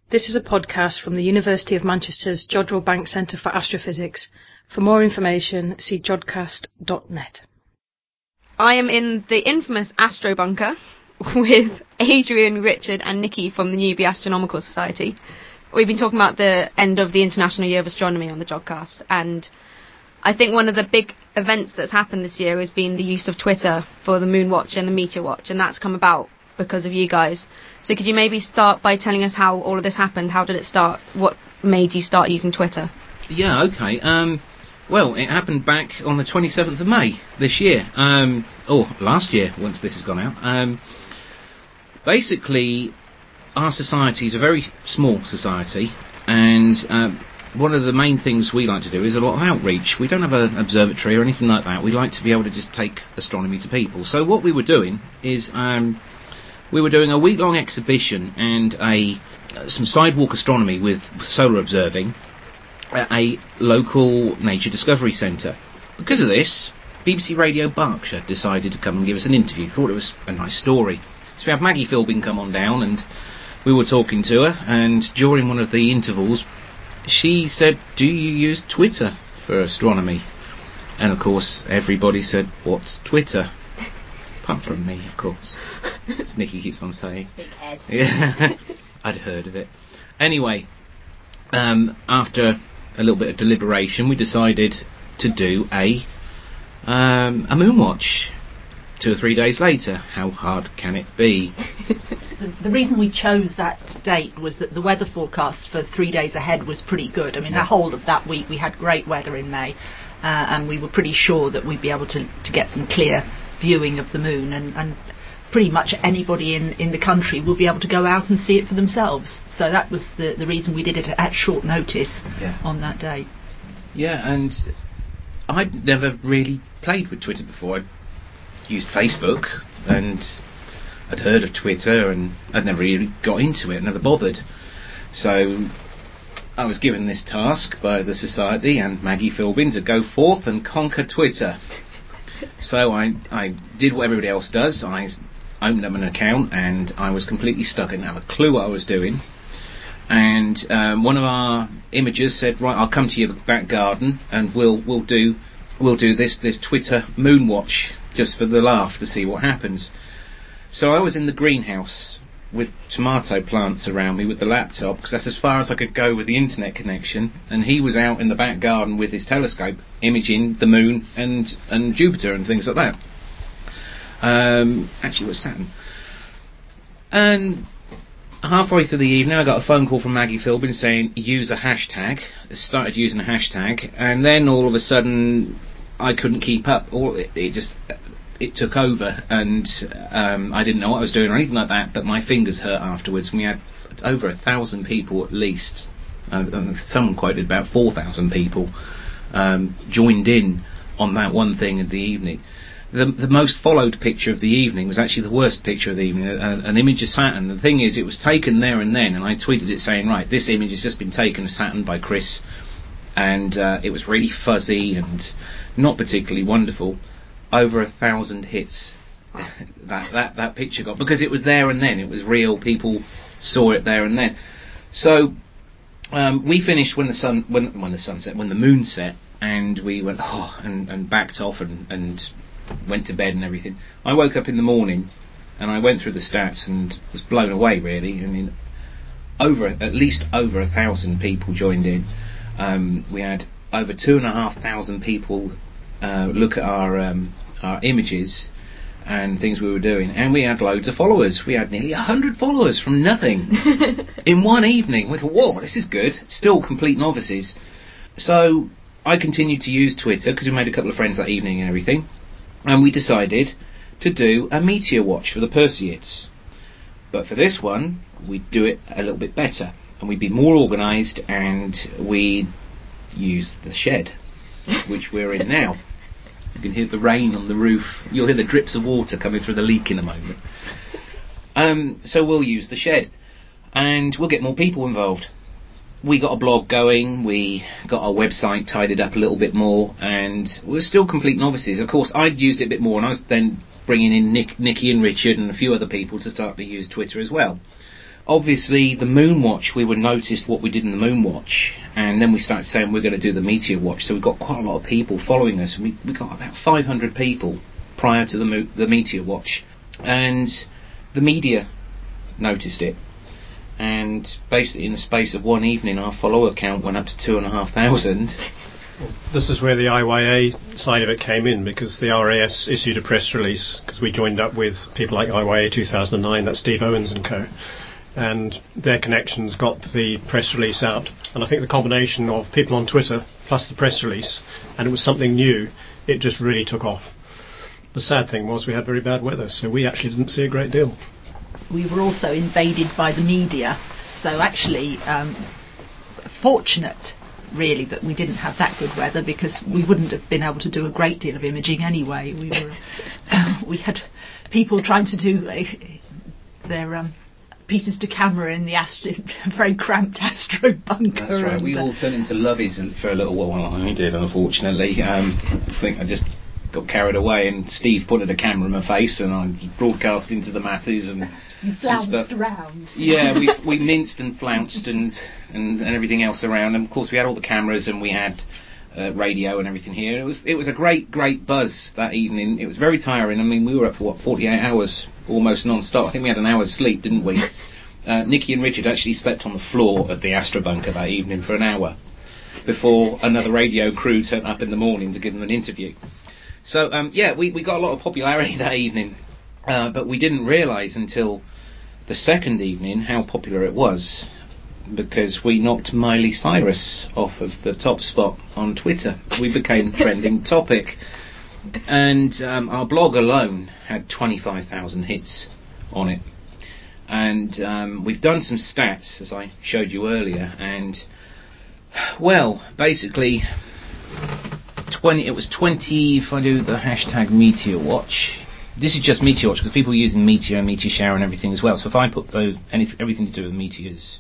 This is a podcast from the University of Manchester's Jodrell Bank Centre for Astrophysics. For more information, see jodcast.net. I am in the infamous Astro Bunker with Adrian, Richard and Nikki from the Newby Astronomical Society. We've been talking about the end of the International Year of Astronomy on the Jodcast, and I think one of the big events that's happened this year has been the use of Twitter for the Moon Watch and the Meteor Watch, and that's come about because of you guys. So could you maybe start by telling us how all of this happened? How did it start? What made you start using Twitter? Yeah, okay. Well, it happened back on the 27th of May this year. Or last year, once this has gone out. Basically, our society is a very small society, and one of the main things we like to do is a lot of outreach. We don't have an observatory or anything like that. We like to be able to just take astronomy to people. So what we were doing is we were doing a week-long exhibition and some sidewalk astronomy with solar observing at a local nature discovery centre. Because of this, BBC Radio Berkshire decided to come and give us an interview. Thought it was a nice story. So we had Maggie Philbin come on down, and we were talking to her, and during one of the intervals she said, "Do you use Twitter for astronomy?" And of course everybody said, "What's Twitter?" Apart from me, of course. As Nikki keeps on saying. Big head. Yeah, I'd heard of it. Anyway, after a little bit of deliberation, we decided to do a moon watch 2 or 3 days later. How hard can it be? The reason we chose that date was that the weather forecast for 3 days ahead was pretty good. I mean, the whole of that week we had great weather in May, and we were pretty sure that we'd be able to get some clear viewing of the moon, and pretty much anybody in the country will be able to go out and see it for themselves. So that was the reason we did it at short notice on that day. Yeah, and I'd never really played with Twitter before. I'd used Facebook, and I'd heard of Twitter, and I'd never really got into it, never bothered. So I was given this task by the Society and Maggie Philbin to go forth and conquer Twitter. So I did what everybody else does. I opened up an account, and I was completely stuck. I didn't have a clue what I was doing. And one of our imagers said, "Right, I'll come to your back garden, and we'll do this Twitter moon watch just for the laugh to see what happens." So I was in the greenhouse with tomato plants around me with the laptop, because that's as far as I could go with the internet connection, and he was out in the back garden with his telescope imaging the moon and Jupiter and things like that. Actually it was Saturn. And halfway through the evening I got a phone call from Maggie Philbin saying use a hashtag. I started using a hashtag, and then all of a sudden I couldn't keep up. It took over, and I didn't know what I was doing or anything like that, but my fingers hurt afterwards. We had over 1,000 people at least. Someone quoted about 4,000 people joined in on that one thing in the evening. The most followed picture of the evening was actually the worst picture of the evening, an image of Saturn. The thing is, it was taken there and then, and I tweeted it saying, right, this image has just been taken of Saturn by Chris, and it was really fuzzy and not particularly wonderful. Over 1,000 hits that picture got, because it was there and then. It was real. People saw it there and then. So we finished when the moon set, and we went and backed off and went to bed and everything. I woke up in the morning and I went through the stats and was blown away, really. I mean, at least over 1,000 people joined in. We had over 2,500 people look at our images and things we were doing, and we had loads of followers. We had nearly 100 followers from nothing in one evening. We thought, whoa, this is good. Still complete novices. So I continued to use Twitter because we made a couple of friends that evening and everything, and we decided to do a meteor watch for the Perseids. But for this one, we'd do it a little bit better, and we'd be more organised, and we'd use the shed, which we're in now. You can hear the rain on the roof. You'll hear the drips of water coming through the leak in a moment. So we'll use the shed, and we'll get more people involved. We got a blog going, we got our website tidied up a little bit more, and we're still complete novices. Of course, I'd used it a bit more, and I was then bringing in Nikki and Richard and a few other people to start to use Twitter as well. obviously the moon watch, we were noticed what we did in the moon watch, and then we started saying we're going to do the meteor watch, so we got quite a lot of people following us, and we got about 500 people prior to the meteor watch, and the media noticed it, and basically in the space of one evening our follower count went up to 2,500. This is where the IYA side of it came in, because the RAS issued a press release, because we joined up with people like IYA 2009, that's Steve Owens and co, and their connections got the press release out. And I think the combination of people on Twitter plus the press release, and it was something new, it just really took off. The sad thing was we had very bad weather, so we actually didn't see a great deal. We were also invaded by the media, so actually fortunate really that we didn't have that good weather, because we wouldn't have been able to do a great deal of imaging anyway. We had people trying to do their pieces to camera in the very cramped Astro bunker. That's right. We all turned into lovies for a little while. I did, unfortunately. I think I just got carried away, and Steve pointed a camera in my face, and I broadcast into the masses and you flounced around. Yeah, we minced and flounced and everything else around. And of course, we had all the cameras, and we had radio and everything here. It was a great buzz that evening. It was very tiring. I mean, we were up for 48 hours almost non-stop. I think we had an hour's sleep, didn't we? Nikki and Richard actually slept on the floor of the Astro bunker that evening for an hour before another radio crew turned up in the morning to give them an interview. So, we got a lot of popularity that evening, but we didn't realise until the second evening how popular it was, because we knocked Miley Cyrus off of the top spot on Twitter. We became trending topic, and our blog alone had 25,000 hits on it. And we've done some stats, as I showed you earlier, and, well, basically it was 20, if I do the hashtag Meteor Watch. This is just Meteor Watch, because people are using Meteor and Meteor Shower and everything as well. So if I put everything to do with meteors,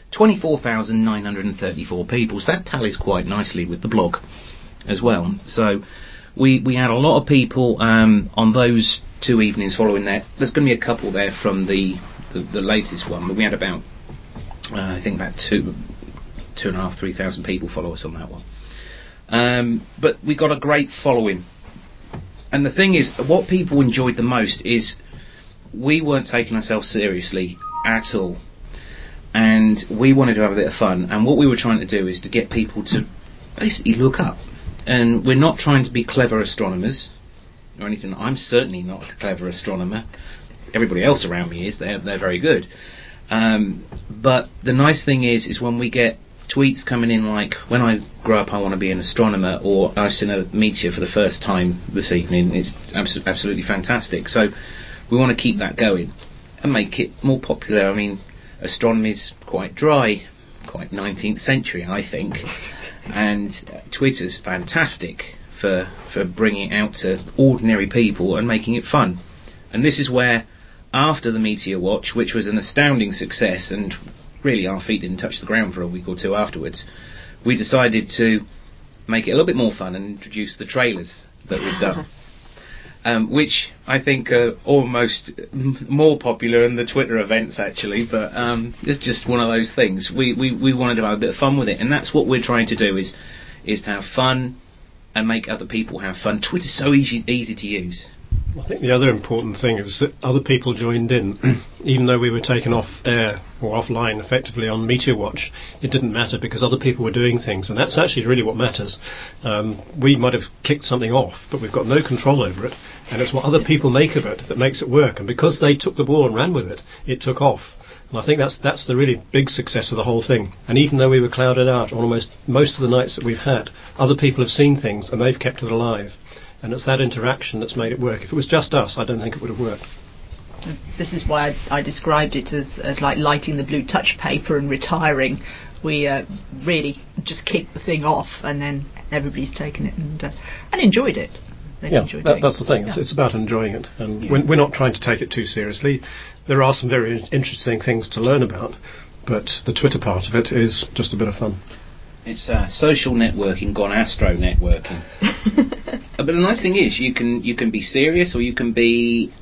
24,934 people. So that tallies quite nicely with the blog as well. So we had a lot of people on those 2 evenings following that. There's going to be a couple there from the latest one, but we had about I think about 2,500, 3,000 people follow us on that one. But we got a great following, and the thing is, what people enjoyed the most is we weren't taking ourselves seriously at all, and we wanted to have a bit of fun. And what we were trying to do is to get people to basically look up, and we're not trying to be clever astronomers or anything. I'm certainly not a clever astronomer. Everybody else around me is. They're very good. But the nice thing is when we get tweets coming in like, when I grow up I want to be an astronomer, or I've seen a meteor for the first time this evening. It's absolutely fantastic. So we want to keep that going and make it more popular. I mean, astronomy's quite dry, quite 19th century, I think, and Twitter's fantastic for bringing it out to ordinary people and making it fun. And this is where, after the Meteor Watch, which was an astounding success, and really our feet didn't touch the ground for a week or two afterwards, we decided to make it a little bit more fun and introduce the trailers that we've done, which I think are almost more popular than the Twitter events actually, but it's just one of those things. We wanted to have a bit of fun with it, and that's what we're trying to do, is to have fun and make other people have fun. Twitter's so easy to use. I think the other important thing is that other people joined in. Even though we were taken off air or offline effectively on Meteor Watch, it didn't matter, because other people were doing things, and that's actually really what matters. We might have kicked something off, but we've got no control over it, and it's what other people make of it that makes it work. And because they took the ball and ran with it, it took off. And I think that's the really big success of the whole thing. And even though we were clouded out on almost most of the nights that we've had, other people have seen things and they've kept it alive. And it's that interaction that's made it work. If it was just us, I don't think it would have worked. This is why I described it as like lighting the blue touch paper and retiring. We really just kicked the thing off, and then everybody's taken it and enjoyed it. That's the thing. It's about enjoying it. And we're not trying to take it too seriously. There are some very interesting things to learn about, but the Twitter part of it is just a bit of fun. It's social networking gone astro networking. But the nice thing is you can be serious, or you can be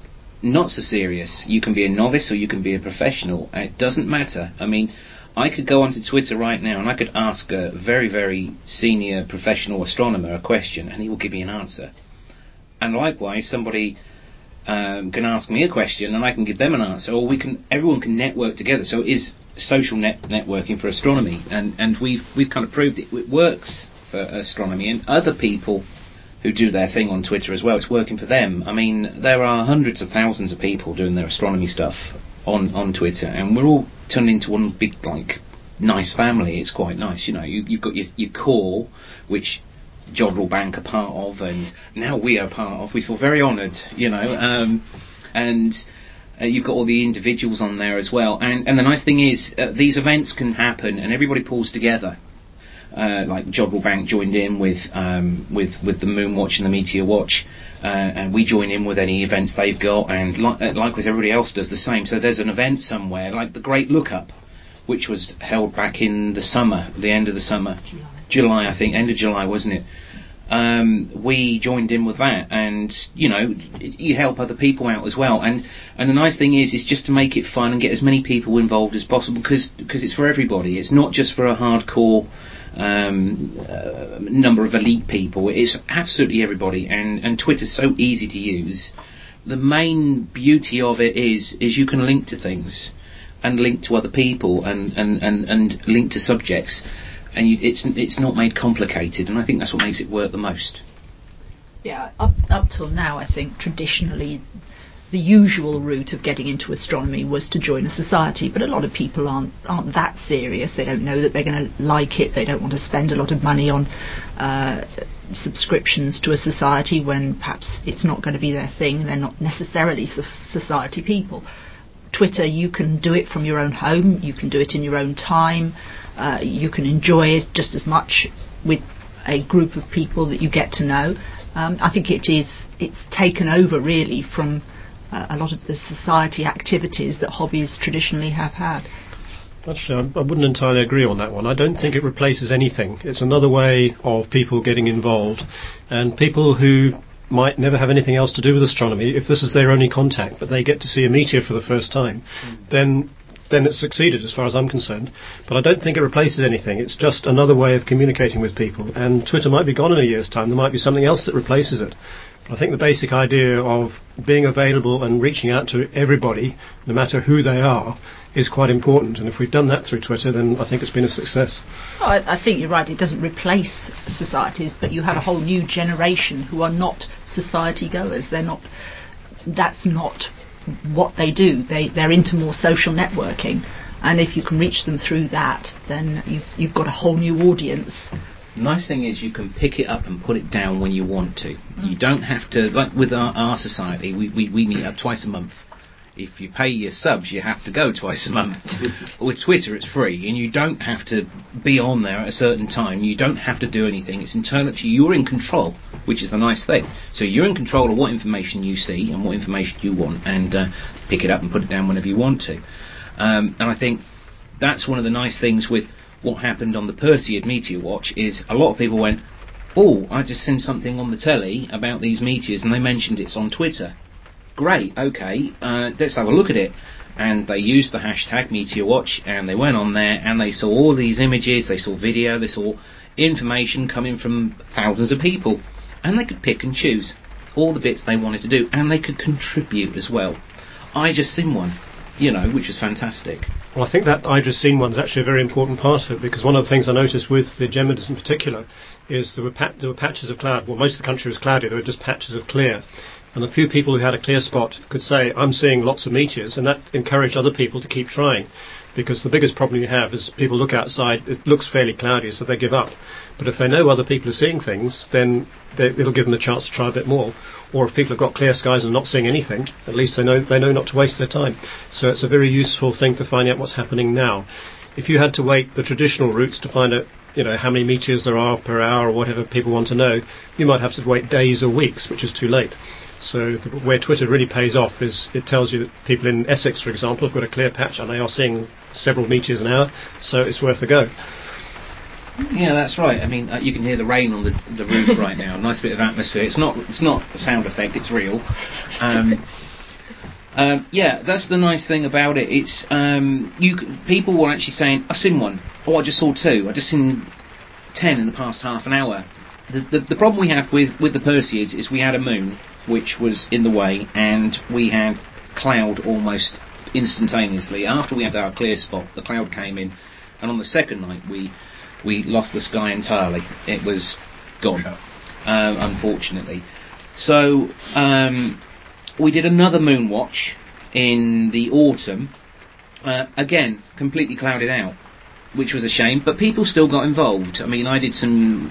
not so serious. You can be a novice or you can be a professional. It doesn't matter. I mean, I could go onto Twitter right now and I could ask a very, very senior professional astronomer a question and he will give me an answer. And likewise, somebody can ask me a question and I can give them an answer, or everyone can network together. So it is social networking for astronomy, and we've kind of proved it works for astronomy, and other people who do their thing on Twitter as well, it's working for them. I mean, there are hundreds of thousands of people doing their astronomy stuff on Twitter, and we're all turned into one big, like, nice family. It's quite nice, you know. You've got your core, which Jodrell Bank are part of, and now we are part of. We feel very honoured, you know, and you've got all the individuals on there as well. And the nice thing is, these events can happen, and everybody pulls together. Like Jodrell Bank joined in with the Moon Watch and the Meteor Watch, and we join in with any events they've got, and likewise everybody else does the same. So there's an event somewhere, like the Great Lookup, which was held back in the summer, the end of the summer. July, I think, end of July, wasn't it? We joined in with that, and you know, you help other people out as well. And the nice thing is just to make it fun and get as many people involved as possible, because it's for everybody. It's not just for a hardcore number of elite people. It's absolutely everybody. And Twitter's so easy to use. The main beauty of it is you can link to things, and link to other people, and link to subjects. And it's not made complicated, and I think that's what makes it work the most. Yeah, up till now, I think traditionally the usual route of getting into astronomy was to join a society, but a lot of people aren't that serious. They don't know that they're going to like it. They don't want to spend a lot of money on subscriptions to a society when perhaps it's not going to be their thing. They're not necessarily society people. Twitter, you can do it from your own home. You can do it in your own time. You can enjoy it just as much with a group of people that you get to know. I think it's taken over really from a lot of the society activities that hobbies traditionally have had. Actually, I wouldn't entirely agree on that one. I don't think it replaces anything. It's another way of people getting involved, and people who might never have anything else to do with astronomy, if this is their only contact, but they get to see a meteor for the first time, then it's succeeded as far as I'm concerned. But I don't think it replaces anything. It's just another way of communicating with people, and Twitter might be gone in a year's time. There might be something else that replaces it. But I think the basic idea of being available and reaching out to everybody, no matter who they are, is quite important. And if we've done that through Twitter, then I think it's been a success. Oh, I think you're right. It doesn't replace societies, but you have a whole new generation who are not society goers. That's not what they do. They're into more social networking, and if you can reach them through that, then you've got a whole new audience. The nice thing is you can pick it up and put it down when you want to. You don't have to, like with our society, we meet up twice a month. If you pay your subs, you have to go twice a month. With Twitter, it's free, and you don't have to be on there at a certain time. You don't have to do anything. It's internal to you. You're in control, which is the nice thing. So you're in control of what information you see and what information you want, and pick it up and put it down whenever you want to. And I think that's one of the nice things with what happened on the Perseid Meteor Watch, is a lot of people went, oh, I just seen something on the telly about these meteors, and they mentioned it's on Twitter. Great, okay, let's have a look at it. And they used the hashtag Meteor Watch, and they went on there, and they saw all these images, they saw video, they saw information coming from thousands of people, and they could pick and choose all the bits they wanted to do, and they could contribute as well. I just seen one, you know, which was fantastic. Well, I think that I just seen one is actually a very important part of it, because one of the things I noticed with the Geminis in particular is there were patches of cloud. Well, most of the country was cloudy, there were just patches of clear. And a few people who had a clear spot could say, I'm seeing lots of meteors, and that encouraged other people to keep trying. Because the biggest problem you have is people look outside, it looks fairly cloudy, so they give up. But if they know other people are seeing things, then it'll give them a chance to try a bit more. Or if people have got clear skies and not seeing anything, at least they know not to waste their time. So it's a very useful thing for finding out what's happening now. If you had to wait the traditional routes to find out, you know, how many meteors there are per hour or whatever people want to know, you might have to wait days or weeks, which is too late. So where Twitter really pays off is it tells you that people in Essex, for example, have got a clear patch and they are seeing several meteors an hour, so it's worth a go. Yeah, that's right. I mean, you can hear the rain on the roof right now. Nice bit of atmosphere. It's not a sound effect. It's real. Yeah, that's the nice thing about it. It's people were actually saying, "I've seen one. Oh, I just saw two. I just seen 10 in the past half an hour." The problem we have with the Perseids is we had a moon which was in the way, and we had cloud almost instantaneously. After we had our clear spot, the cloud came in, and on the second night we lost the sky entirely. It was gone, unfortunately. So we did another moon watch in the autumn, again completely clouded out, which was a shame, but people still got involved. I mean, I did some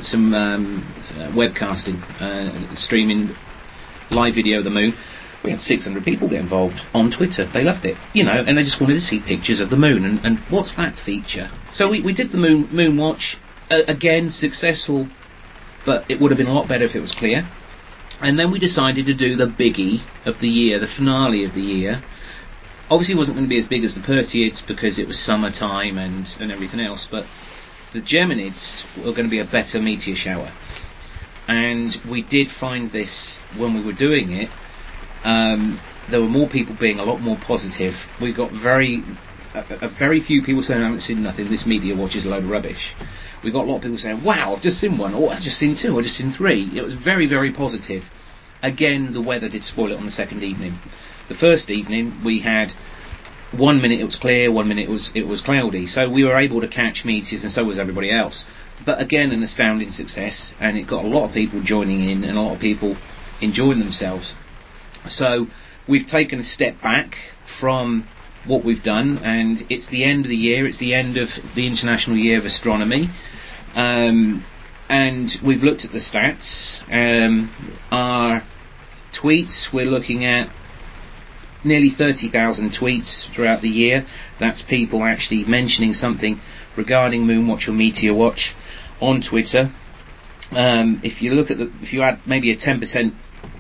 webcasting, streaming live video of the moon. We had 600 people get involved on Twitter. They loved it, and they just wanted to see pictures of the moon, and what's that feature? So we did the moon watch, again successful, but it would have been a lot better if it was clear. And then we decided to do the biggie of the year, the finale of the year. Obviously it wasn't going to be as big as the Perseids because it was summertime and everything else, but the Geminids were going to be a better meteor shower. And we did find this when we were doing it. There were more people being a lot more positive. We got very few people saying, "I haven't seen nothing, this meteor watch is a load of rubbish." We got a lot of people saying, "Wow, I've just seen one," or "I've just seen two," or "I've just seen three." It was very, very positive. Again, the weather did spoil it on the second evening. The first evening we had 1 minute it was clear, 1 minute it was cloudy, so we were able to catch meteors, and so was everybody else. But again, an astounding success, and it got a lot of people joining in and a lot of people enjoying themselves. So we've taken a step back from what we've done, and it's the end of the year, it's the end of the International Year of Astronomy, and we've looked at the stats. Our tweets, we're looking at nearly 30,000 tweets throughout the year. That's people actually mentioning something regarding Moonwatch or Meteor Watch on Twitter. If you add maybe a 10%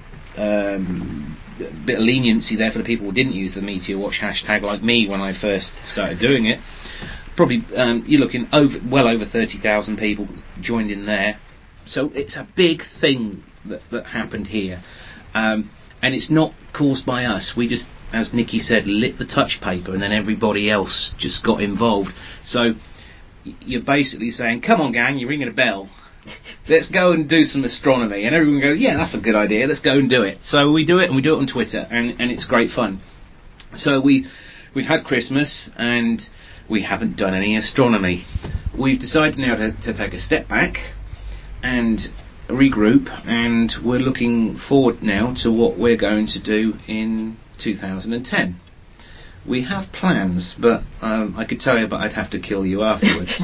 bit of leniency there for the people who didn't use the Meteor Watch hashtag, like me when I first started doing it, probably you're looking well over 30,000 people joined in there. So it's a big thing that happened here, and it's not caused by us. We just, as Nikki said, lit the touch paper, and then everybody else just got involved. So you're basically saying, "Come on, gang, you're ringing a bell. Let's go and do some astronomy," and everyone goes, "Yeah, that's a good idea, let's go and do it." So we do it, and we do it on Twitter, and it's great fun. So we've had Christmas, and we haven't done any astronomy. We've decided now to take a step back and regroup, and we're looking forward now to what we're going to do in 2010. We have plans, but I could tell you, but I'd have to kill you afterwards.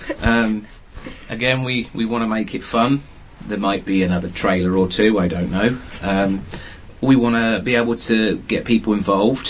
Again, we want to make it fun. There might be another trailer or two, I don't know. We want to be able to get people involved,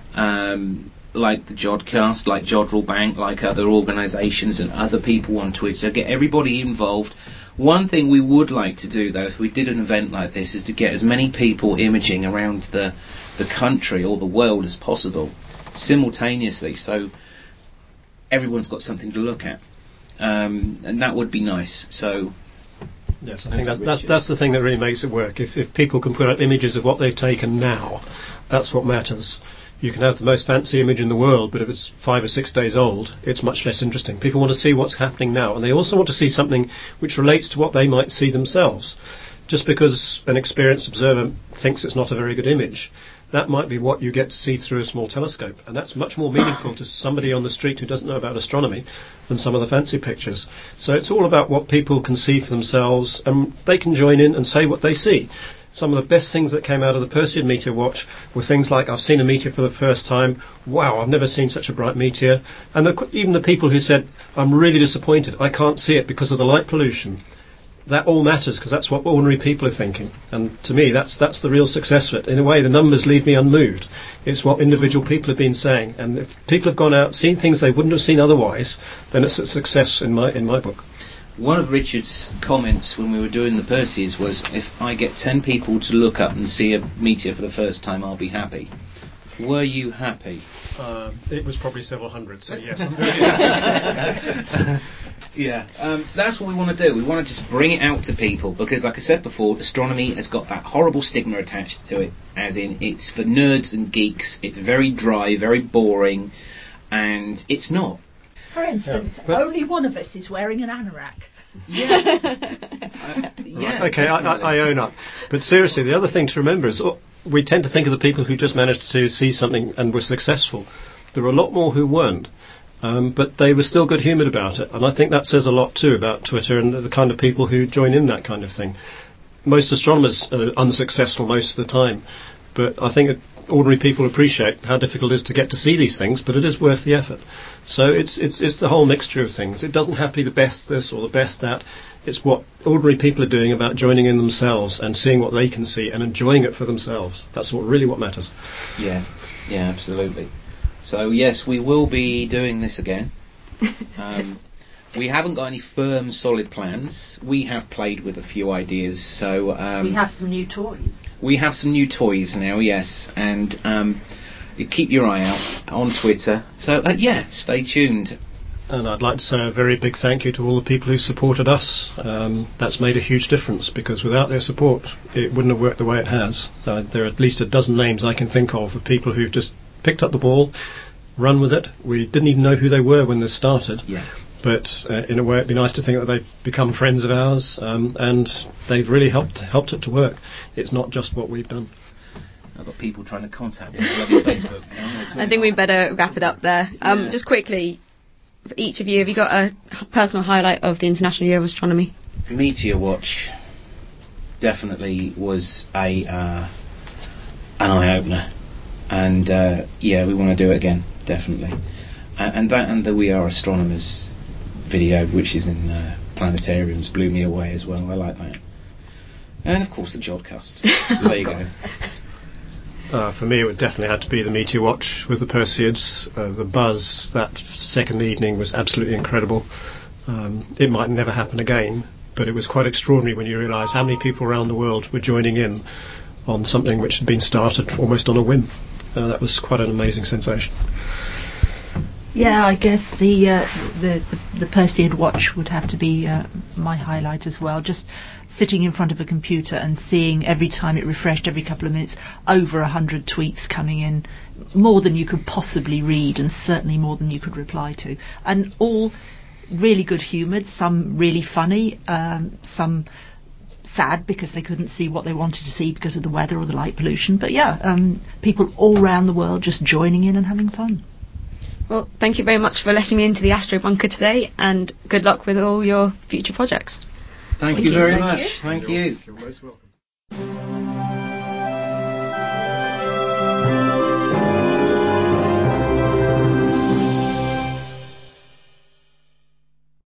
like the Jodcast, like Jodrell Bank, like other organisations and other people on Twitter. Get everybody involved. One thing we would like to do, though, if we did an event like this, is to get as many people imaging around the country or the world as possible simultaneously, so everyone's got something to look at. And that would be nice. So yes, I think that's the thing that really makes it work. If people can put up images of what they've taken now, that's what matters. You can have the most fancy image in the world, but if it's 5 or 6 days old, it's much less interesting. People want to see what's happening now, and they also want to see something which relates to what they might see themselves. Just because an experienced observer thinks it's not a very good image, that might be what you get to see through a small telescope, and that's much more meaningful to somebody on the street who doesn't know about astronomy than some of the fancy pictures. So it's all about what people can see for themselves, and they can join in and say what they see. Some of the best things that came out of the Perseid Meteor Watch were things like, "I've seen a meteor for the first time, wow, I've never seen such a bright meteor," and even the people who said, "I'm really disappointed, I can't see it because of the light pollution." That all matters, because that's what ordinary people are thinking, and to me that's the real success of it. In a way, the numbers leave me unmoved. It's what individual people have been saying, and if people have gone out seen things they wouldn't have seen otherwise, then it's a success in my book. One of Richard's comments when we were doing the Perseids was, "If I get 10 people to look up and see a meteor for the first time, I'll be happy." Were you happy? It was probably several hundred, so yes, I'm very happy. That's what we want to do. We want to just bring it out to people because, like I said before, astronomy has got that horrible stigma attached to it, as in it's for nerds and geeks. It's very dry, very boring, and it's not. For instance, only one of us is wearing an anorak. Okay, I own up. But seriously, the other thing to remember is we tend to think of the people who just managed to see something and were successful. There were a lot more who weren't. But they were still good-humoured about it, and I think that says a lot too about Twitter and the kind of people who join in that kind of thing. Most astronomers are unsuccessful most of the time, but I think that ordinary people appreciate how difficult it is to get to see these things, but it is worth the effort. So it's the whole mixture of things. It doesn't have to be the best this or the best that. It's what ordinary people are doing about joining in themselves and seeing what they can see and enjoying it for themselves. That's what matters. Yeah, absolutely. So yes, we will be doing this again. We haven't got any firm, solid plans. We have played with a few ideas. So we have some new toys. We have some new toys now, yes, and you keep your eye out on Twitter. So stay tuned. And I'd like to say a very big thank you to all the people who supported us. That's made a huge difference because without their support, it wouldn't have worked the way it has. There are at least a dozen names I can think of people who've just picked up the ball, run with it. We didn't even know who they were when this started. Yeah. But in a way, it'd be nice to think that they've become friends of ours, and they've really helped it to work. It's not just what we've done. I've got people trying to contact me on bloody Facebook. I think we better wrap it up there. Just quickly, for each of you, have you got a personal highlight of the International Year of Astronomy? Meteor Watch definitely was an eye-opener. And we want to do it again, definitely. And the We Are Astronomers video, which is in planetariums, blew me away as well. I like that. And of course the Jodcast. So there you go. For me, it would definitely have to be the Meteor Watch with the Perseids. The buzz that second evening was absolutely incredible. It might never happen again, but it was quite extraordinary when you realise how many people around the world were joining in on something which had been started almost on a whim. That was quite an amazing sensation. Yeah, I guess the Perseid watch would have to be my highlight as well. Just sitting in front of a computer and seeing every time it refreshed every couple of minutes over 100 tweets coming in, more than you could possibly read and certainly more than you could reply to, and all really good-humoured, some really funny, some sad because they couldn't see what they wanted to see because of the weather or the light pollution. But people all around the world just joining in and having fun. Well, thank you very much for letting me into the Astro Bunker today, and good luck with all your future projects. Thank you very much. Thank you. You're most welcome.